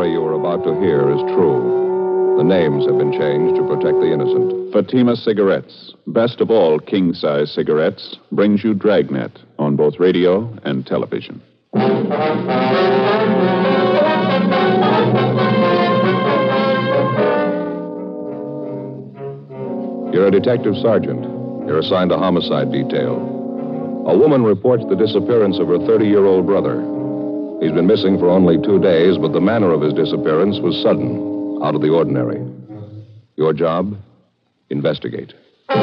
story you are about to hear is true. The names have been changed to protect the innocent. Fatima Cigarettes, best of all king-size cigarettes, brings you Dragnet on both radio and television. You're a detective sergeant. You're assigned a homicide detail. A woman reports the disappearance of her 30-year-old brother. He's been missing for only 2 days, but the manner of his disappearance was sudden, out of the ordinary. Your job? Investigate.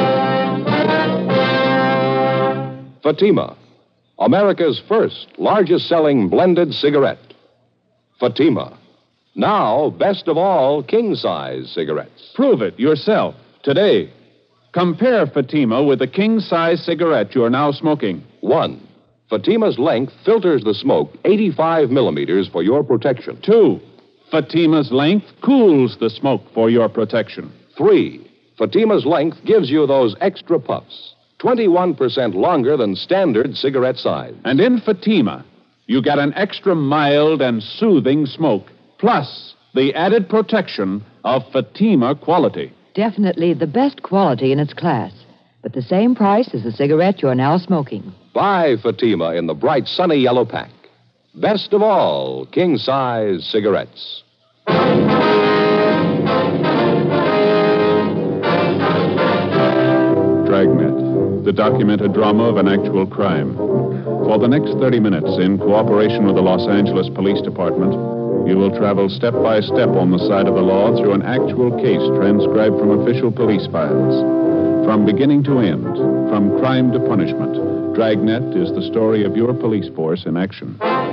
Fatima, America's first, largest-selling blended cigarette. Fatima, now best of all king-size cigarettes. Prove it yourself today. Compare Fatima with the king-size cigarette you're now smoking. 1. Fatima's length filters the smoke 85 millimeters for your protection. 2. Fatima's length cools the smoke for your protection. 3. Fatima's length gives you those extra puffs, 21% longer than standard cigarette size. And in Fatima, you get an extra mild and soothing smoke, plus the added protection of Fatima quality. Definitely the best quality in its class, but the same price as the cigarette you're now smoking. Buy Fatima in the bright sunny yellow pack. Best of all king-size cigarettes. Dragnet, the documented drama of an actual crime. For the next 30 minutes, in cooperation with the Los Angeles Police Department, you will travel step by step on the side of the law through an actual case transcribed from official police files. From beginning to end, from crime to punishment, Dragnet is the story of your police force in action.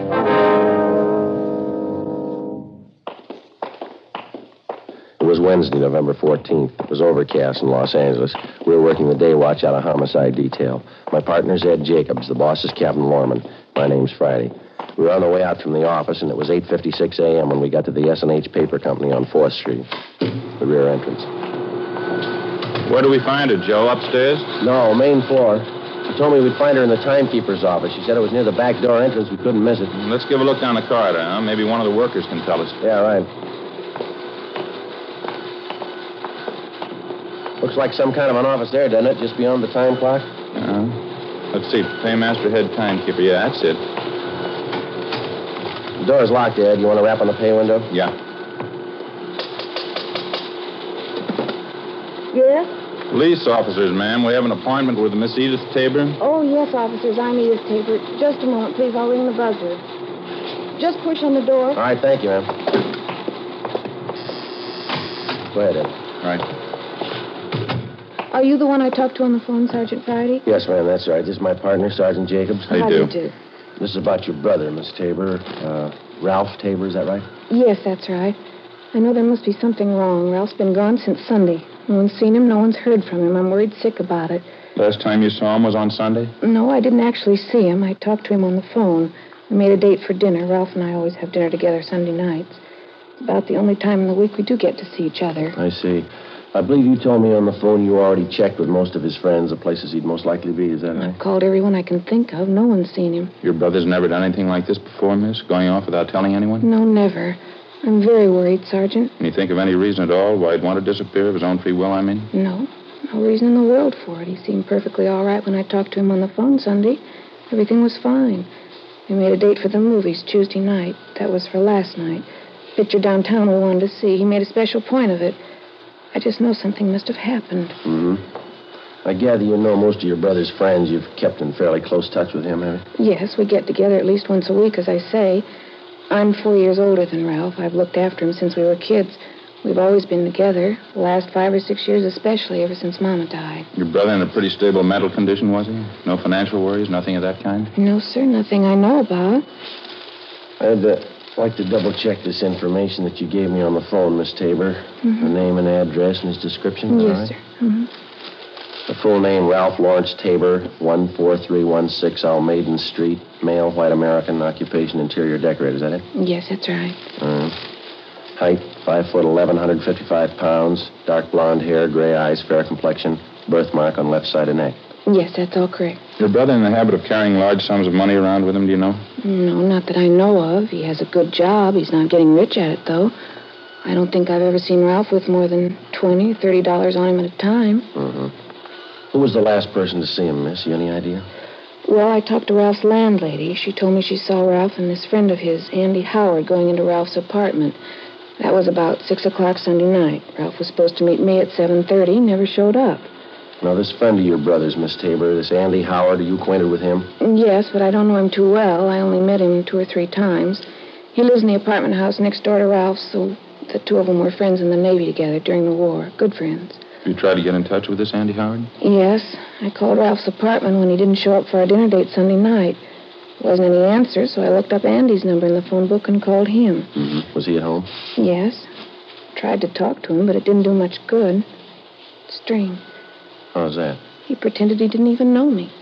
It was Wednesday, November 14th. It was overcast in Los Angeles. We were working the day watch out of homicide detail. My partner's Ed Jacobs. The boss is Captain Lorman. My name's Friday. We were on the way out from the office, and it was 8:56 a.m. when we got to the S&H Paper Company on 4th Street, the rear entrance. Where do we find her, Joe? Upstairs? No, main floor. She told me we'd find her in the timekeeper's office. She said it was near the back door entrance. We couldn't miss it. Let's give a look down the corridor, huh? Maybe one of the workers can tell us. Yeah, right. Looks like some kind of an office there, doesn't it? Just beyond the time clock? Let's see. Paymaster, head timekeeper. Yeah, that's it. The door's locked, Ed. You want to rap on the pay window? Yeah. Yes? Police officers, ma'am. We have an appointment with Miss Edith Tabor. Oh, yes, officers. I'm Edith Tabor. Just a moment, please. I'll ring the buzzer. Just push on the door. All right, thank you, ma'am. Go ahead, Ed. All right. Are you the one I talked to on the phone, Sergeant Friday? Yes, ma'am, that's right. This is my partner, Sergeant Jacobs. How How you do do? you do? This is about your brother, Miss Tabor. Ralph Tabor, is that right? Yes, that's right. I know there must be something wrong. Ralph's been gone since Sunday. No one's seen him. No one's heard from him. I'm worried sick about it. Last time you saw him was on Sunday? No, I didn't actually see him. I talked to him on the phone. We made a date for dinner. Ralph and I always have dinner together Sunday nights. It's about the only time in the week we do get to see each other. I see. I believe you told me on the phone you already checked with most of his friends, the places he'd most likely be. Is that right? I've called everyone I can think of. No one's seen him. Your brother's never done anything like this before, miss? Going off without telling anyone? No, never. I'm very worried, Sergeant. Can you think of any reason at all why he'd want to disappear of his own free will, I mean? No. No reason in the world for it. He seemed perfectly all right when I talked to him on the phone Sunday. Everything was fine. We made a date for the movies Tuesday night. That was for last night. Picture downtown we wanted to see. He made a special point of it. I just know something must have happened. Mm-hmm. I gather you know most of your brother's friends. You've kept in fairly close touch with him, have you? Yes, we get together at least once a week, as I say. I'm 4 years older than Ralph. I've looked after him since we were kids. We've always been together, the last 5 or 6 years especially, ever since Mama died. Your brother in a pretty stable mental condition, was he? No financial worries, nothing of that kind? No, sir, nothing I know about. I'd like to double-check this information that you gave me on the phone, Miss Tabor. Mm-hmm. The name and address and his description, all Yes, right? sir. Mm-hmm. The full name, Ralph Lawrence Tabor, 14316 Almaden Street, male, white American, occupation, interior decorator. Is that it? Yes, that's right. Height, 5'11", 155 pounds, dark blonde hair, gray eyes, fair complexion, birthmark on left side of neck. Yes, that's all correct. Your brother in the habit of carrying large sums of money around with him, do you know? No, not that I know of. He has a good job. He's not getting rich at it, though. I don't think I've ever seen Ralph with more than $20 or $30 on him at a time. Who was the last person to see him, miss? You any idea? Well, I talked to Ralph's landlady. She told me she saw Ralph and this friend of his, Andy Howard, going into Ralph's apartment. That was about 6 o'clock Sunday night. Ralph was supposed to meet me at 7:30, never showed up. Now, this friend of your brother's, Miss Tabor, this Andy Howard, are you acquainted with him? Yes, but I don't know him too well. I only met him 2 or 3 times. He lives in the apartment house next door to Ralph's, so the two of them were friends in the Navy together during the war. Good friends. You tried to get in touch with this Andy Howard? Yes. I called Ralph's apartment when he didn't show up for our dinner date Sunday night. There wasn't any answer, so I looked up Andy's number in the phone book and called him. Was he at home? Yes. Tried to talk to him, but it didn't do much good. Strange. How's that? He pretended he didn't even know me.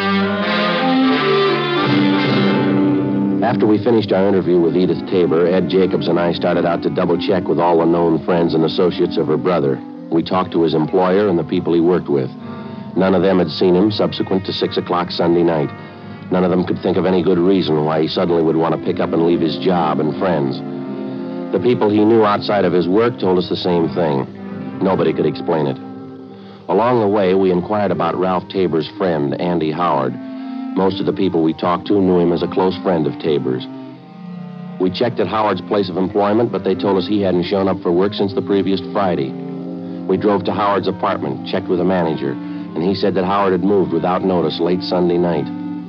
After we finished our interview with Edith Tabor, Ed Jacobs and I started out to double-check with all the known friends and associates of her brother. We talked to his employer and the people he worked with. None of them had seen him subsequent to 6 o'clock Sunday night. None of them could think of any good reason why he suddenly would want to pick up and leave his job and friends. The people he knew outside of his work told us the same thing. Nobody could explain it. Along the way, we inquired about Ralph Tabor's friend, Andy Howard. Most of the people we talked to knew him as a close friend of Tabor's. We checked at Howard's place of employment, but they told us he hadn't shown up for work since the previous Friday. We drove to Howard's apartment, checked with the manager, and he said that Howard had moved without notice late Sunday night.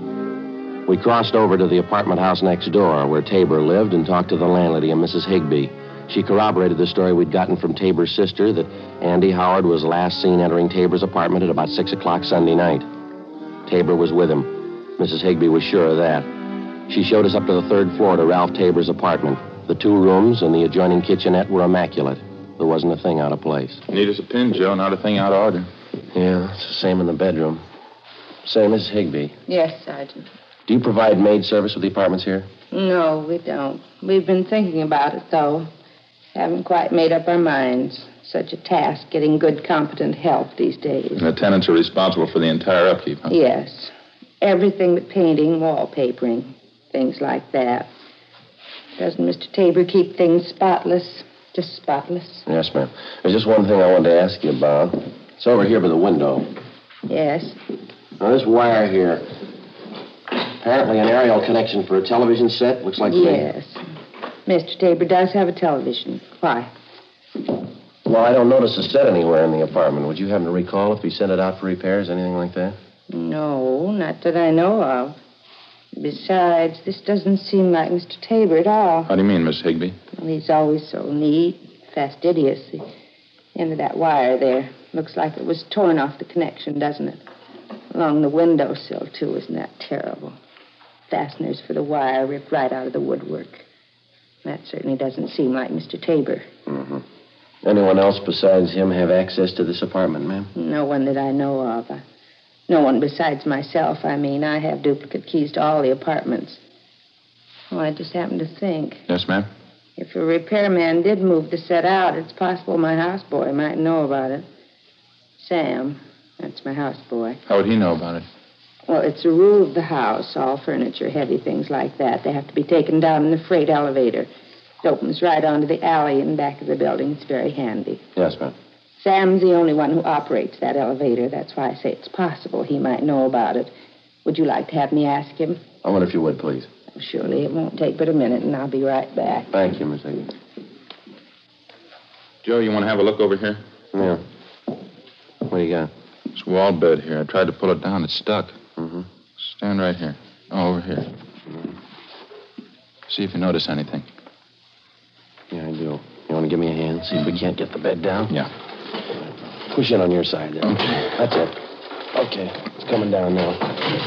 We crossed over to the apartment house next door, where Tabor lived, and talked to the landlady, a Mrs. Higbee. She corroborated the story we'd gotten from Tabor's sister that Andy Howard was last seen entering Tabor's apartment at about 6 o'clock Sunday night. Tabor was with him. Mrs. Higbee was sure of that. She showed us up to the 3rd floor to Ralph Tabor's apartment. The 2 rooms and the adjoining kitchenette were immaculate. There wasn't a thing out of place. Neat as a pin, Joe. Not a thing out of order. Yeah, it's the same in the bedroom. Say, Mrs. Higbee, Yes, Sergeant. do you provide maid service with the apartments here? No, we don't. We've been thinking about it, though. Haven't quite made up our minds. Such a task, getting good, competent help these days. And the tenants are responsible for the entire upkeep, huh? Yes. Everything but painting, wallpapering, things like that. Doesn't Mr. Tabor keep things spotless? Just spotless? Yes, ma'am. There's just one thing I wanted to ask you about. It's over here by the window. Yes. Now, this wire here, apparently an aerial connection for a television set. Looks like... Yes. Mr. Tabor does have a television. Why? Well, I don't notice a set anywhere in the apartment. Would you happen to recall if he sent it out for repairs, anything like that? No, not that I know of. Besides, this doesn't seem like Mr. Tabor at all. How do you mean, Miss Higbee? Well, he's always so neat, fastidious. The end of that wire there looks like it was torn off the connection, doesn't it? Along the windowsill, too. Isn't that terrible? Fasteners for the wire ripped right out of the woodwork. That certainly doesn't seem like Mr. Tabor. Mm-hmm. Anyone else besides him have access to this apartment, ma'am? No one that I know of. No one besides myself, I mean. I have duplicate keys to all the apartments. Oh, I just happened to think. Yes, ma'am? If a repairman did move the set out, it's possible my houseboy might know about it. Sam, that's my houseboy. How would he know about it? Well, it's a rule of the house. All furniture, heavy things like that, they have to be taken down in the freight elevator. It opens right onto the alley in back of the building. It's very handy. Yes, ma'am. Sam's the only one who operates that elevator. That's why I say it's possible he might know about it. Would you like to have me ask him? I wonder if you would, please. Surely. It won't take but a minute, and I'll be right back. Thank you, Miss Higgins. Joe, you want to have a look over here? Yeah. What do you got? This wall bed here. I tried to pull it down. It's stuck. Mm-hmm. Stand right here. Oh, over here. See if you notice anything. Yeah, I do. You want to give me a hand? See if we can't get the bed down? Yeah. Push it on your side there. Okay. That's it. Okay. It's coming down now.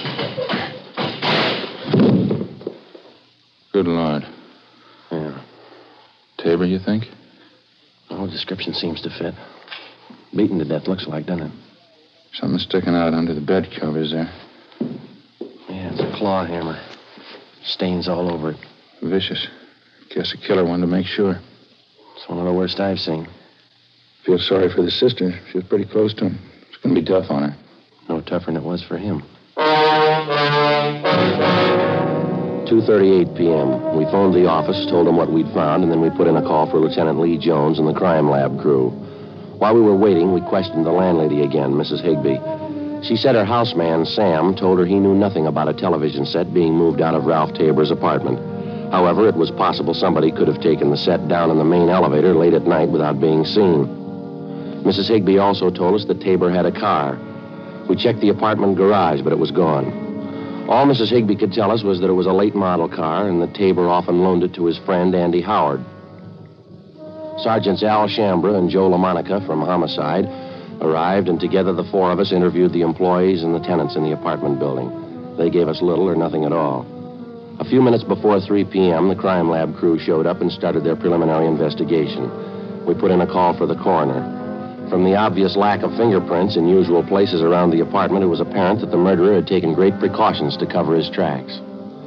Good Lord. Yeah. Tabor, you think? Oh, description seems to fit. Beaten to death, looks like, doesn't it? Something sticking out under the bed covers there. Yeah, it's a claw hammer. Stains all over it. Vicious. Guess a killer wanted to make sure. It's one of the worst I've seen. Feel sorry for the sister. She was pretty close to him. It's going to be tough on her. No tougher than it was for him. 2:38 p.m. We phoned the office, told them what we'd found, and then we put in a call for Lieutenant Lee Jones and the crime lab crew. While we were waiting, we questioned the landlady again, Mrs. Higbee. She said her houseman, Sam, told her he knew nothing about a television set being moved out of Ralph Tabor's apartment. However, it was possible somebody could have taken the set down in the main elevator late at night without being seen. Mrs. Higbee also told us that Tabor had a car. We checked the apartment garage, but it was gone. All Mrs. Higbee could tell us was that it was a late model car and that Tabor often loaned it to his friend, Andy Howard. Sergeants Al Shambra and Joe LaMonica from Homicide arrived, and together the four of us interviewed the employees and the tenants in the apartment building. They gave us little or nothing at all. A few minutes before 3 p.m., the crime lab crew showed up and started their preliminary investigation. We put in a call for the coroner. From the obvious lack of fingerprints in usual places around the apartment, it was apparent that the murderer had taken great precautions to cover his tracks.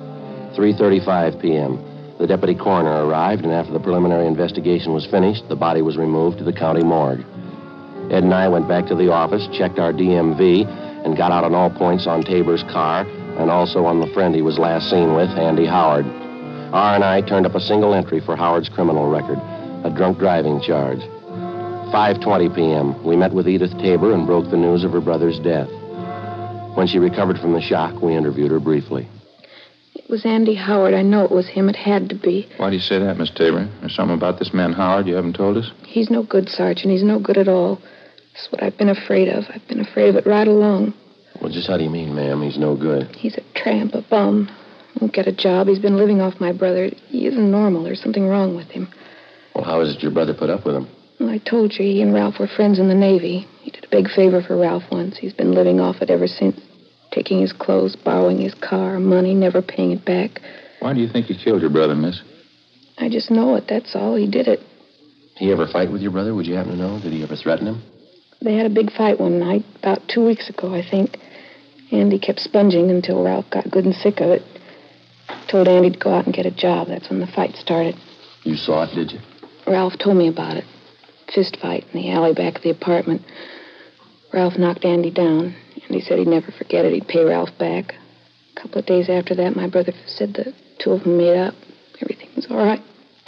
3:35 p.m., the deputy coroner arrived, and after the preliminary investigation was finished, the body was removed to the county morgue. Ed and I went back to the office, checked our DMV, and got out on all points on Tabor's car and also on the friend he was last seen with, Andy Howard. R&I turned up a single entry for Howard's criminal record, a drunk driving charge. 5:20 p.m., we met with Edith Tabor and broke the news of her brother's death. When she recovered from the shock, we interviewed her briefly. It was Andy Howard. I know it was him. It had to be. Why do you say that, Miss Tabor? There's something about this man Howard you haven't told us? He's no good, Sergeant. He's no good at all. That's what I've been afraid of. I've been afraid of it right along. Well, just how do you mean, ma'am? He's no good. He's a tramp, a bum. Won't get a job. He's been living off my brother. He isn't normal. There's something wrong with him. Well, how is it your brother put up with him? Well, I told you he and Ralph were friends in the Navy. He did a big favor for Ralph once. He's been living off it ever since. Taking his clothes, borrowing his car, money, never paying it back. Why do you think he killed your brother, miss? I just know it, that's all. He did it. He ever fight with your brother? Would you happen to know? Did he ever threaten him? They had a big fight one night, about 2 weeks ago, I think. Andy kept sponging until Ralph got good and sick of it. Told Andy to go out and get a job. That's when the fight started. You saw it, did you? Ralph told me about it. Fist fight in the alley back of the apartment. Ralph knocked Andy down. Andy said he'd never forget it. He'd pay Ralph back. A couple of days after that, my brother said the two of them made up. Everything was all right.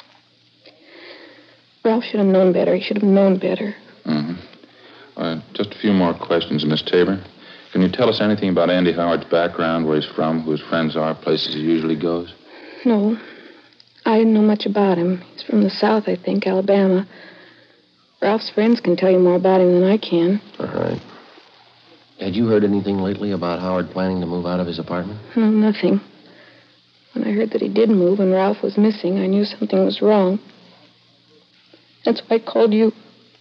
Ralph should have known better. He should have known better. Mm-hmm. Just a few more questions, Miss Tabor. Can you tell us anything about Andy Howard's background, where he's from, who his friends are, places he usually goes? No. I didn't know much about him. He's from the South, I think, Alabama. Ralph's friends can tell you more about him than I can. All right. Had you heard anything lately about Howard planning to move out of his apartment? No, nothing. When I heard that he did move and Ralph was missing, I knew something was wrong. That's why I called you.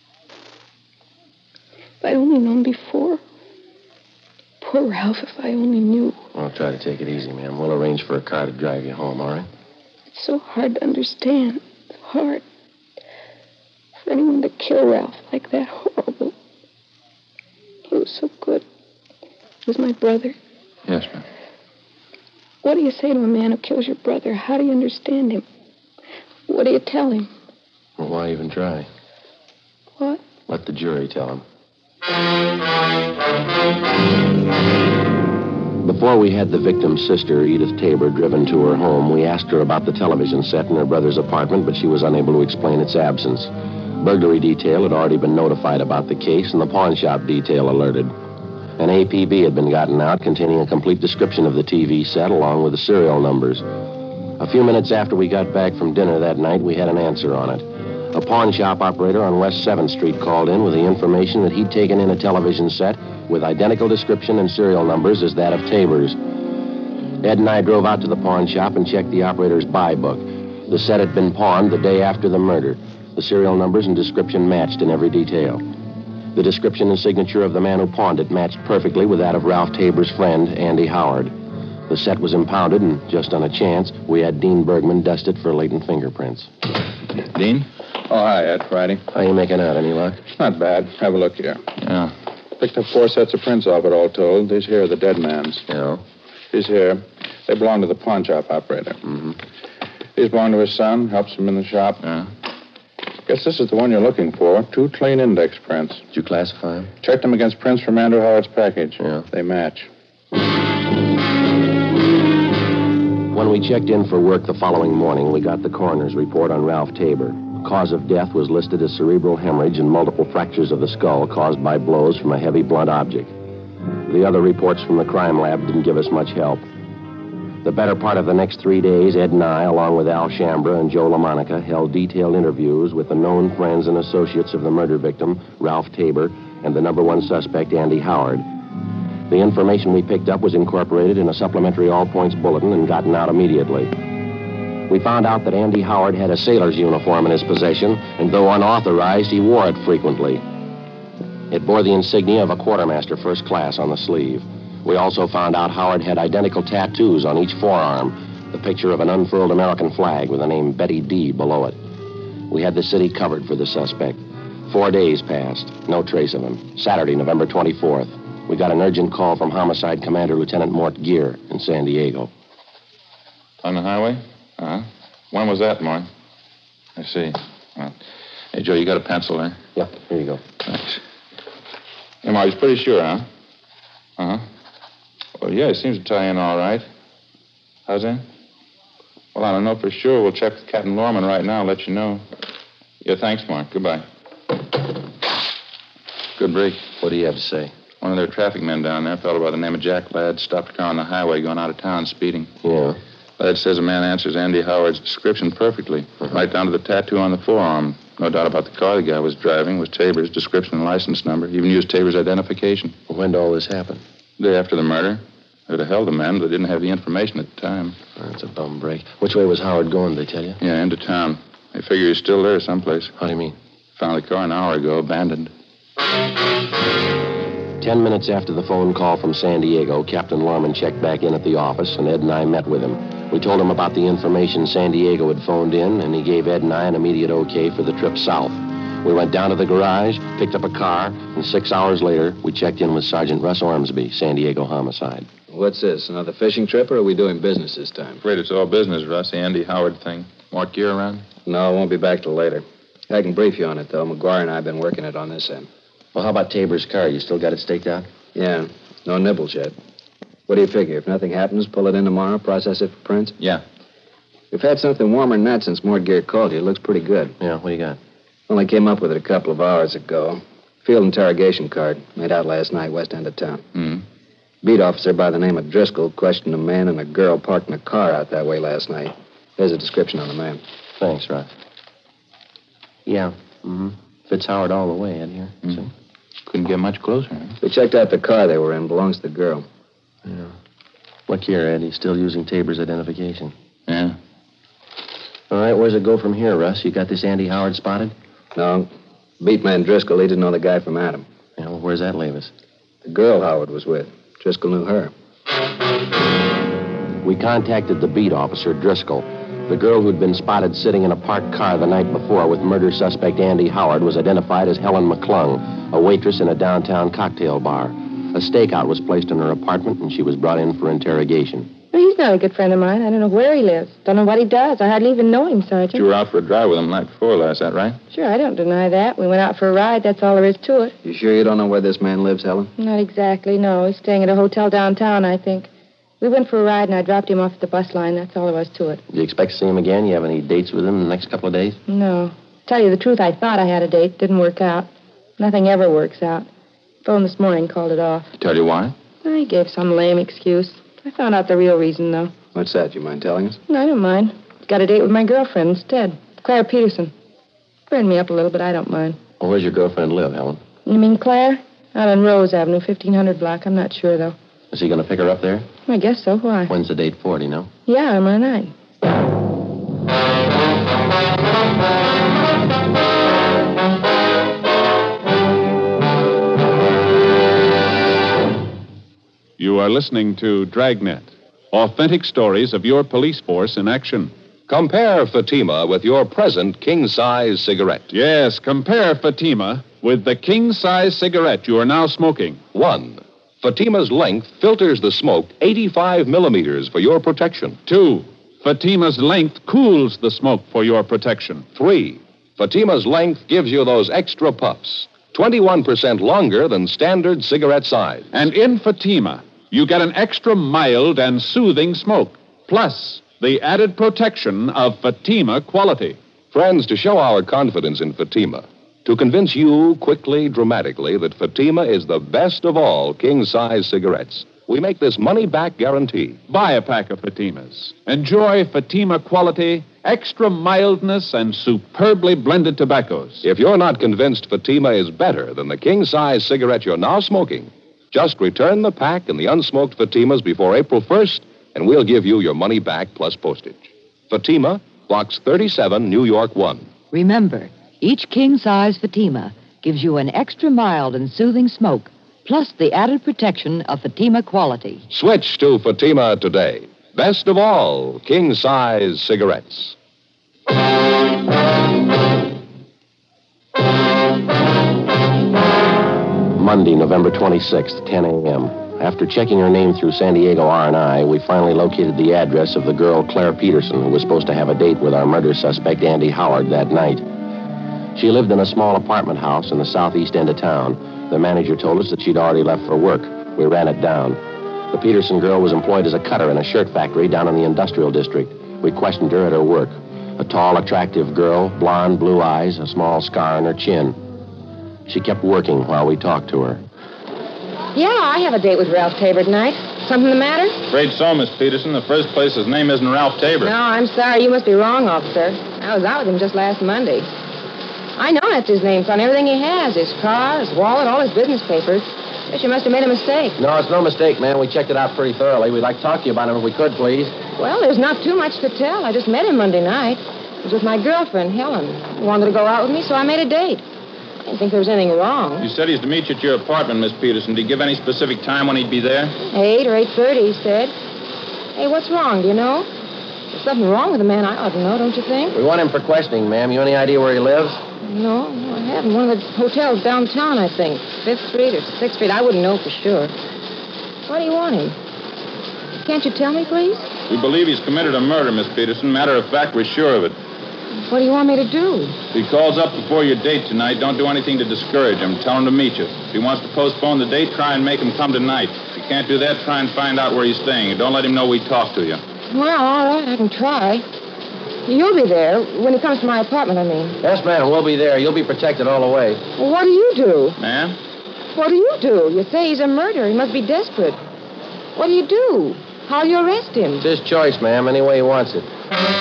If I'd only known before. Poor Ralph, if I only knew. Well, try to take it easy, ma'am. We'll arrange for a car to drive you home, all right? It's so hard to understand. It's hard. For anyone to kill Ralph like that, horrible. He was so good. He was my brother. Yes, ma'am. What do you say to a man who kills your brother? How do you understand him? What do you tell him? Well, why even try? What? Let the jury tell him. Before we had the victim's sister, Edith Tabor, driven to her home, we asked her about the television set in her brother's apartment, but she was unable to explain its absence. Burglary detail had already been notified about the case, and the pawn shop detail alerted. An APB had been gotten out containing a complete description of the TV set along with the serial numbers. A few minutes after we got back from dinner that night, we had an answer on it. A pawn shop operator on West 7th Street called in with the information that he'd taken in a television set with identical description and serial numbers as that of Tabor's. Ed and I drove out to the pawn shop and checked the operator's buy book. The set had been pawned the day after the murder. The serial numbers and description matched in every detail. The description and signature of the man who pawned it matched perfectly with that of Ralph Tabor's friend, Andy Howard. The set was impounded, and just on a chance, we had Dean Bergman dust it for latent fingerprints. Dean? Oh, hi, Ed. Friday. How you making out? Any luck? Not bad. Have a look here. Yeah. Picked up 4 sets of prints off it, all told. These here are the dead man's. Yeah. These here, they belong to the pawn shop operator. Mm-hmm. These belong to his son, helps him in the shop. Yeah. Guess this is the one you're looking for. 2 clean index prints. Did you classify them? Checked them against prints from Andrew Howard's package. Yeah. They match. When we checked in for work the following morning, we got the coroner's report on Ralph Tabor. Cause of death was listed as cerebral hemorrhage and multiple fractures of the skull caused by blows from a heavy blunt object. The other reports from the crime lab didn't give us much help. The better part of the next 3 days, Ed and I, along with Al Shambra and Joe LaMonica, held detailed interviews with the known friends and associates of the murder victim, Ralph Tabor, and the number one suspect, Andy Howard. The information we picked up was incorporated in a supplementary all-points bulletin and gotten out immediately. We found out that Andy Howard had a sailor's uniform in his possession, and though unauthorized, he wore it frequently. It bore the insignia of a quartermaster first class on the sleeve. We also found out Howard had identical tattoos on each forearm, the picture of an unfurled American flag with the name Betty D below it. We had the city covered for the suspect. 4 days passed, no trace of him. Saturday, November 24th, we got an urgent call from Homicide Commander Lieutenant Mort Gear in San Diego. On the highway? Uh-huh. When was that, Mort? I see. Hey, Joe, you got a pencil there? Yep, here you go. Thanks. Hey, Mort, he's pretty sure, huh? Uh-huh. Well, yeah, it seems to tie in all right. How's that? Well, I don't know for sure. We'll check with Captain Lorman right now and let you know. Yeah, thanks, Mark. Goodbye. Good break. What do you have to say? One of their traffic men down there, a fellow by the name of Jack Ladd, stopped a car on the highway going out of town speeding. Yeah. Ladd says a man answers Andy Howard's description perfectly, right down to the tattoo on the forearm. No doubt about the car the guy was driving was Tabor's description and license number. Even used Tabor's identification. When did all this happen? The day after the murder. They'd have held the man, but they didn't have the information at the time. That's a bum break. Which way was Howard going, did they tell you? Yeah, into town. They figure he's still there someplace. How do you mean? Found the car an hour ago, abandoned. 10 minutes after the phone call from San Diego, Captain Lorman checked back in at the office, and Ed and I met with him. We told him about the information San Diego had phoned in, and he gave Ed and I an immediate okay for the trip south. We went down to the garage, picked up a car, and 6 hours later, we checked in with Sergeant Russ Ormsby, San Diego Homicide. What's this, another fishing trip, or are we doing business this time? Afraid it's all business, Russ. The Andy Howard thing. Mort Gear around? No, I won't be back till later. I can brief you on it, though. McGuire and I have been working it on this end. Well, how about Tabor's car? You still got it staked out? Yeah, no nibbles yet. What do you figure? If nothing happens, pull it in tomorrow, process it for prints? Yeah. We've had something warmer than that since Mort Gear called you. It looks pretty good. Yeah, what do you got? Only came up with it a couple of hours ago. Field interrogation card. Made out last night, west end of town. Hmm. Beat officer by the name of Driscoll questioned a man and a girl parked in a car out that way last night. There's a description on the man. Thanks, Russ. Yeah, Fits Howard all the way in here. Mm-hmm. Couldn't get much closer, huh? We checked out the car they were in. Belongs to the girl. Yeah. Look here, Ed. He's still using Tabor's identification. Yeah. All right, where's it go from here, Russ? You got this Andy Howard spotted? No. Beat man Driscoll, he didn't know the guy from Adam. Yeah, well, where's that leave us? The girl Howard was with. Driscoll knew her. We contacted the beat officer, Driscoll. The girl who'd been spotted sitting in a parked car the night before with murder suspect Andy Howard was identified as Helen McClung, a waitress in a downtown cocktail bar. A stakeout was placed in her apartment, and she was brought in for interrogation. Well, he's not a good friend of mine. I don't know where he lives. Don't know what he does. I hardly even know him, Sergeant. You were out for a drive with him the night before last, that right? Sure, I don't deny that. We went out for a ride. That's all there is to it. You sure you don't know where this man lives, Helen? Not exactly, no. He's staying at a hotel downtown, I think. We went for a ride, and I dropped him off at the bus line. That's all there was to it. Do you expect to see him again? You have any dates with him in the next couple of days? No. Tell you the truth, I thought I had a date. Didn't work out. Nothing ever works out. Phone this morning, called it off. Tell you why? He gave some lame excuse. I found out the real reason, though. What's that? You mind telling us? No, I don't mind. Got a date with my girlfriend instead. Claire Peterson. Burned me up a little, but I don't mind. Well, where's your girlfriend live, Helen? You mean Claire? Out on Rose Avenue, 1500 block. I'm not sure, though. Is he going to pick her up there? I guess so. Why? When's the date for, do you know? Yeah, tomorrow night. You are listening to Dragnet, authentic stories of your police force in action. Compare Fatima with your present king-size cigarette. Yes, compare Fatima with the king-size cigarette you are now smoking. 1. Fatima's length filters the smoke 85 millimeters for your protection. 2. Fatima's length cools the smoke for your protection. 3. Fatima's length gives you those extra puffs, 21% longer than standard cigarette size. And in Fatima, you get an extra mild and soothing smoke. Plus, the added protection of Fatima quality. Friends, to show our confidence in Fatima, to convince you quickly, dramatically, that Fatima is the best of all king-size cigarettes, we make this money-back guarantee. Buy a pack of Fatimas. Enjoy Fatima quality, extra mildness, and superbly blended tobaccos. If you're not convinced Fatima is better than the king-size cigarette you're now smoking, just return the pack and the unsmoked Fatimas before April 1st, and we'll give you your money back plus postage. Fatima, Box 37, New York 1. Remember, each king-size Fatima gives you an extra mild and soothing smoke, plus the added protection of Fatima quality. Switch to Fatima today. Best of all, king-size cigarettes. Monday, November 26th, 10 a.m. After checking her name through San Diego R&I, we finally located the address of the girl Claire Peterson, who was supposed to have a date with our murder suspect, Andy Howard, that night. She lived in a small apartment house in the southeast end of town. The manager told us that she'd already left for work. We ran it down. The Peterson girl was employed as a cutter in a shirt factory down in the industrial district. We questioned her at her work. A tall, attractive girl, blonde, blue eyes, a small scar on her chin. She kept working while we talked to her. Yeah, I have a date with Ralph Tabor tonight. Something the matter? Afraid so, Miss Peterson. The first place, his name isn't Ralph Tabor. No, I'm sorry. You must be wrong, officer. I was out with him just last Monday. I know that's his name. It's on everything he has. His car, his wallet, all his business papers. Guess you must have made a mistake. No, it's no mistake, ma'am. We checked it out pretty thoroughly. We'd like to talk to you about him if we could, please. Well, there's not too much to tell. I just met him Monday night. I was with my girlfriend, Helen. He wanted to go out with me, so I made a date. I didn't think there was anything wrong. You said he's to meet you at your apartment, Miss Peterson. Did he give any specific time when he'd be there? 8 or 8:30, he said. Hey, what's wrong? Do you know? There's something wrong with the man. I ought to know, don't you think? We want him for questioning, ma'am. You any idea where he lives? No, I haven't. One of the hotels downtown, I think. 5th Street or 6th Street. I wouldn't know for sure. Why do you want him? Can't you tell me, please? We believe he's committed a murder, Miss Peterson. Matter of fact, we're sure of it. What do you want me to do? If he calls up before your date tonight, don't do anything to discourage him. Tell him to meet you. If he wants to postpone the date, try and make him come tonight. If you can't do that, try and find out where he's staying. And don't let him know we talked to you. Well, all right, I can try. You'll be there when he comes to my apartment, I mean. Yes, ma'am. We'll be there. You'll be protected all the way. Well, what do you do? Ma'am? What do you do? You say he's a murderer. He must be desperate. What do you do? How'll you arrest him? It's his choice, ma'am. Any way he wants it.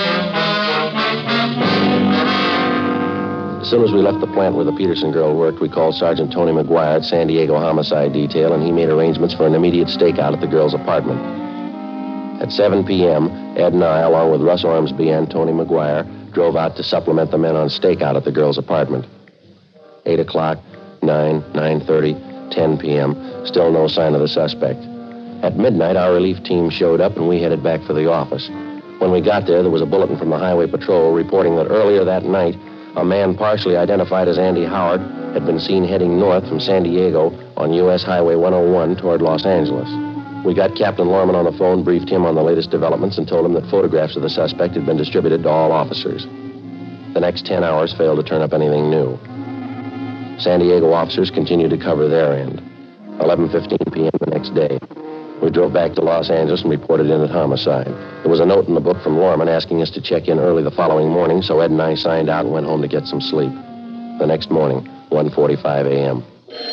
As soon as we left the plant where the Peterson girl worked, we called Sergeant Tony McGuire at San Diego Homicide Detail, and he made arrangements for an immediate stakeout at the girl's apartment. At 7 p.m., Ed and I, along with Russ Ormsby and Tony McGuire, drove out to supplement the men on stakeout at the girl's apartment. 8 o'clock, 9, 9:30, 10 p.m., still no sign of the suspect. At midnight, our relief team showed up, and we headed back for the office. When we got there was a bulletin from the Highway Patrol reporting that earlier that night, a man partially identified as Andy Howard had been seen heading north from San Diego on U.S. Highway 101 toward Los Angeles. We got Captain Lorman on the phone, briefed him on the latest developments, and told him that photographs of the suspect had been distributed to all officers. The next 10 hours failed to turn up anything new. San Diego officers continued to cover their end. 11:15 p.m. the next day. We drove back to Los Angeles and reported in at homicide. There was a note in the book from Lorman asking us to check in early the following morning, so Ed and I signed out and went home to get some sleep. The next morning, 1:45 a.m.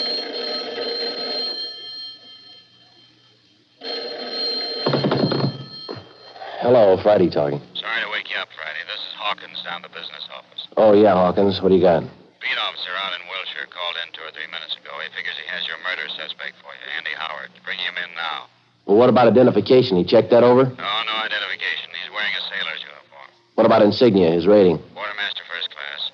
Hello, Friday talking. Sorry to wake you up, Friday. This is Hawkins down at the business office. Oh, yeah, Hawkins. What do you got? Beat officer out in Wilshire called in 2 or 3 minutes ago. He figures he has your murder suspect for you, Andy Howard. Bring him in now. Well, what about identification? He checked that over? No identification. He's wearing a sailor's uniform. What about insignia, his rating? Quartermaster first class.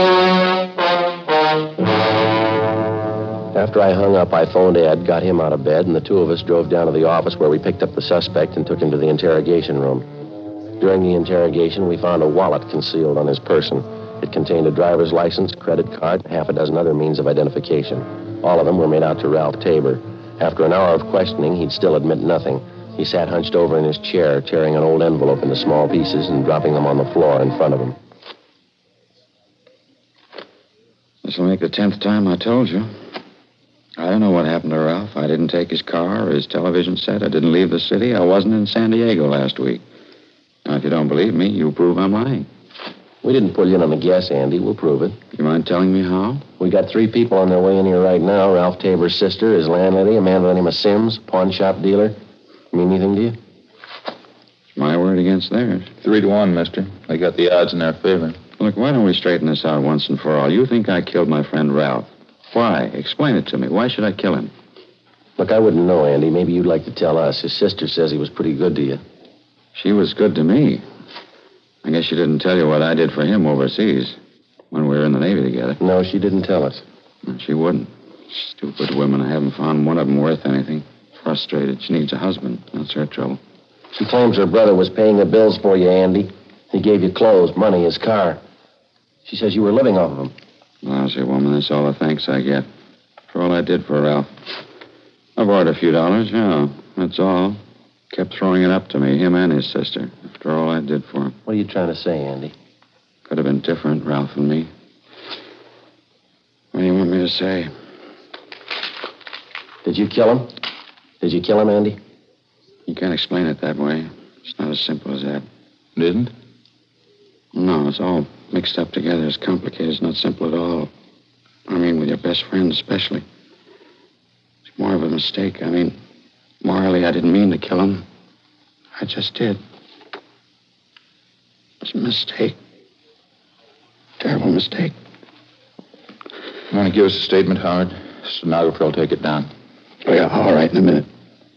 After I hung up, I phoned Ed, got him out of bed, and the two of us drove down to the office where we picked up the suspect and took him to the interrogation room. During the interrogation, we found a wallet concealed on his person. It contained a driver's license, credit card, and half a dozen other means of identification. All of them were made out to Ralph Tabor. After an hour of questioning, he'd still admit nothing. He sat hunched over in his chair, tearing an old envelope into small pieces and dropping them on the floor in front of him. This'll make the 10th time I told you. I don't know what happened to Ralph. I didn't take his car or his television set. I didn't leave the city. I wasn't in San Diego last week. Now, if you don't believe me, you prove I'm lying. We didn't pull you in on the guess, Andy. We'll prove it. You mind telling me how? We got 3 people on their way in here right now. Ralph Tabor's sister, his landlady, a man by the name of Sims, pawn shop dealer. Mean anything to you? It's my word against theirs. 3-1, mister. They got the odds in their favor. Look, why don't we straighten this out once and for all? You think I killed my friend Ralph. Why? Explain it to me. Why should I kill him? Look, I wouldn't know, Andy. Maybe you'd like to tell us. His sister says he was pretty good to you. She was good to me. I guess she didn't tell you what I did for him overseas when we were in the Navy together. No, she didn't tell us. She wouldn't. Stupid women. I haven't found one of them worth anything. Frustrated. She needs a husband. That's her trouble. She claims her brother was paying the bills for you, Andy. He gave you clothes, money, his car. She says you were living off of him. Lousy woman. That's all the thanks I get for all I did for Ralph. I borrowed a few dollars, yeah. That's all. Kept throwing it up to me, him and his sister, after all I did for him. What are you trying to say, Andy? Could have been different, Ralph and me. What do you want me to say? Did you kill him? Did you kill him, Andy? You can't explain it that way. It's not as simple as that. Didn't? No, it's all mixed up together. It's complicated. It's not simple at all. I mean, with your best friend especially. It's more of a mistake. I mean, morally, I didn't mean to kill him. I just did. It's a mistake. Terrible mistake. You want to give us a statement, Howard? Stenographer will take it down. Oh, yeah, all right, in a minute.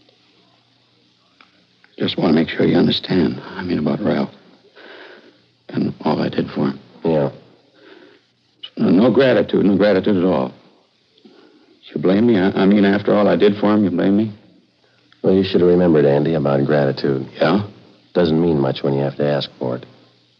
Just want to make sure you understand. I mean about Ralph. And all I did for him. Yeah. No gratitude at all. You blame me? I mean, after all I did for him, you blame me? Well, you should have remembered, Andy, about gratitude. Yeah? Doesn't mean much when you have to ask for it.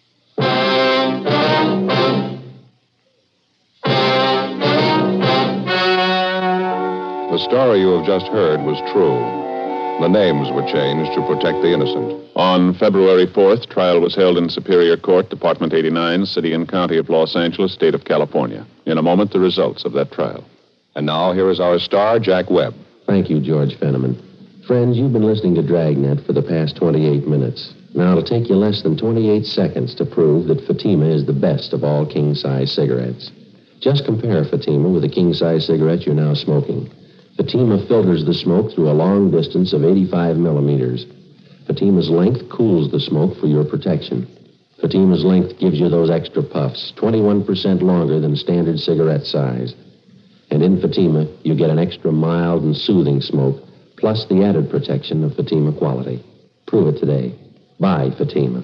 The story you have just heard was true. The names were changed to protect the innocent. On February 4th, trial was held in Superior Court, Department 89, City and County of Los Angeles, State of California. In a moment, the results of that trial. And now, here is our star, Jack Webb. Thank you, George Fenneman. Friends, you've been listening to Dragnet for the past 28 minutes. Now, it'll take you less than 28 seconds to prove that Fatima is the best of all king-size cigarettes. Just compare Fatima with the king-size cigarette you're now smoking. Fatima filters the smoke through a long distance of 85 millimeters. Fatima's length cools the smoke for your protection. Fatima's length gives you those extra puffs, 21% longer than standard cigarette size. And in Fatima, you get an extra mild and soothing smoke, plus the added protection of Fatima quality. Prove it today. Buy Fatima.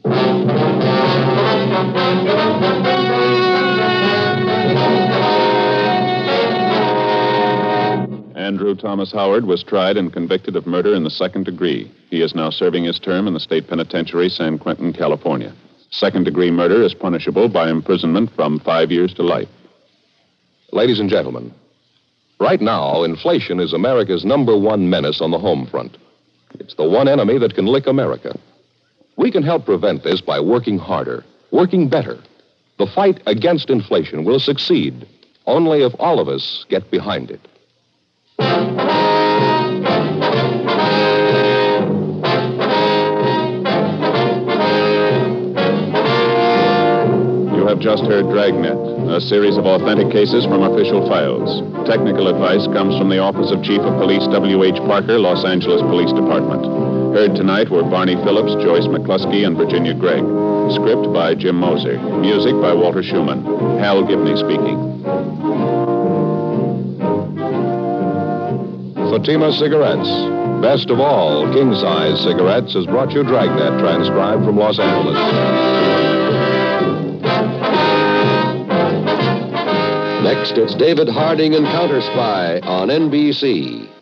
Andrew Thomas Howard was tried and convicted of murder in the second degree. He is now serving his term in the state penitentiary, San Quentin, California. Second-degree murder is punishable by imprisonment from 5 years to life. Ladies and gentlemen, right now, inflation is America's #1 menace on the home front. It's the one enemy that can lick America. We can help prevent this by working harder, working better. The fight against inflation will succeed only if all of us get behind it. You have just heard Dragnet, a series of authentic cases from official files. Technical advice comes from the Office of Chief of Police W.H. Parker, Los Angeles Police Department. Heard tonight were Barney Phillips, Joyce McCluskey, and Virginia Gregg. Script by Jim Moser. Music by Walter Schumann. Hal Gibney speaking. Fatima Cigarettes, best of all king-size cigarettes, has brought you Dragnet, transcribed from Los Angeles. Next, it's David Harding and Counter Spy on NBC.